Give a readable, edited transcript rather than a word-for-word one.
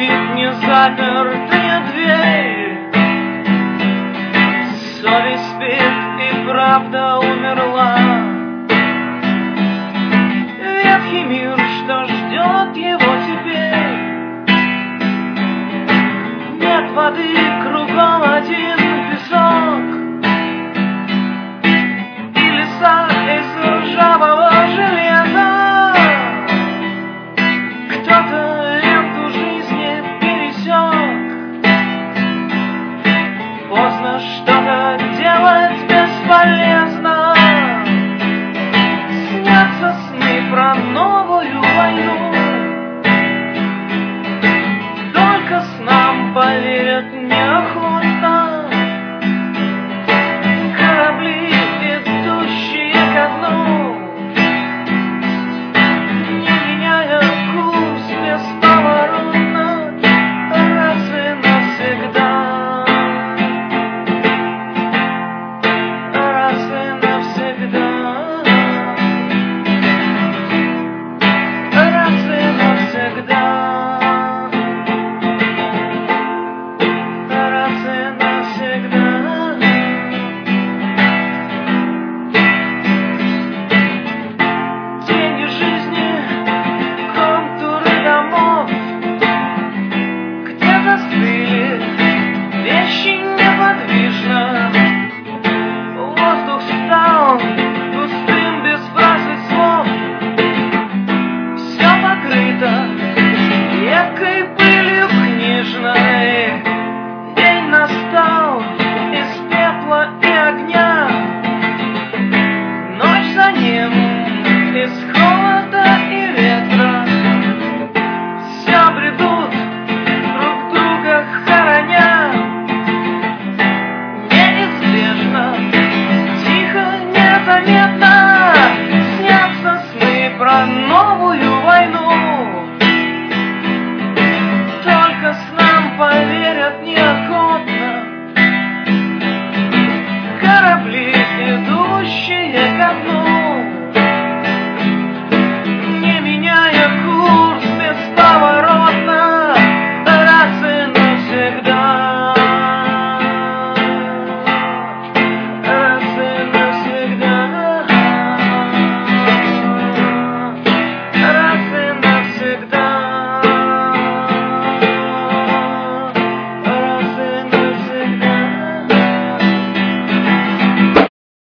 скрипит незапертая дверь. Совесть спит и правда умерла. Ветхий мир, что ждет его теперь? Нет воды, кругом один песок и леса из ржавого железа. Кто-то ленту жизни пересек. Поздно что-то делать бесполезно. Снятся сны про новую войну. Только снам поверят неохотно. Корабли, ведущие ко дну, не меняя курс бесповоротно, раз и навсегда. Раз и навсегда. Раз и навсегда. Тени жизни, контуры домов, где застыли вещи неподвижно. Воздух стал пустым без фраз и слов. Все покрыто